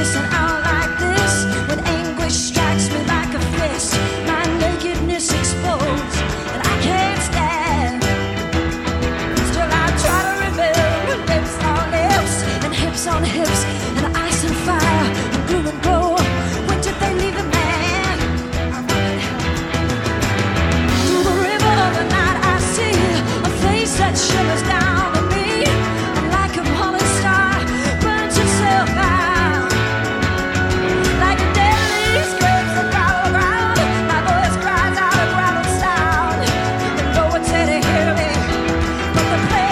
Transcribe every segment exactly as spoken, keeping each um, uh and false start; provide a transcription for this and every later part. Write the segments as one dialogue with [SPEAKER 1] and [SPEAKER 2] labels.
[SPEAKER 1] missing out like this when anguish strikes me like a fist. My nakedness exposed, and I can't stand. Still I try to rebuild lips on lips and hips on hips and ice and fire and gloom and glow. When did they leave the man? I wanted help. Through the river of the night I see a face that shimmers down to me, and like a falling star burns itself out. Like a dead leaf scrapes the gravel ground, my voice cries out a gravel sound, and no one's there to hear me but the pain.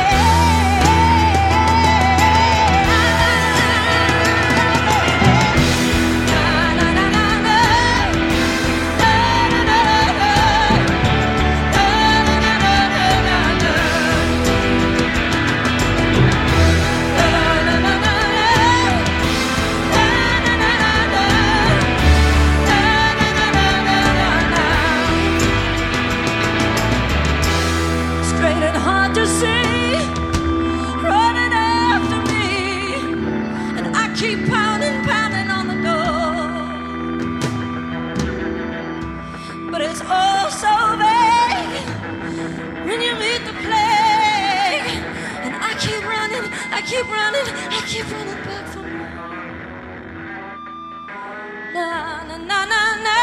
[SPEAKER 1] Straight and hard to see, running after me, and I keep pounding, pounding on the door. But it's all so vague when you meet the plague, and I keep running, I keep running, I keep running back for more. Na na na na na.